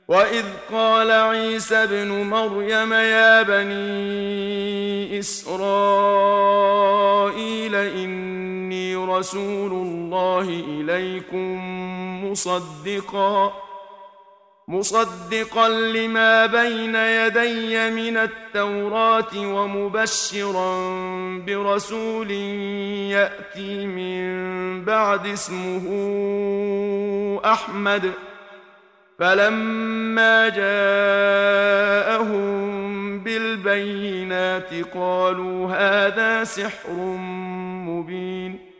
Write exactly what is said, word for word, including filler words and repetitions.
وإذ قال عيسى ابن مريم يا بني إسرائيل إني رسول الله إليكم مصدقا مصدقا لما بين يدي من التوراة ومبشرا برسول يأتي من بعد اسمه أحمد فلما جاءهم بالبينات قالوا هذا سحر مبين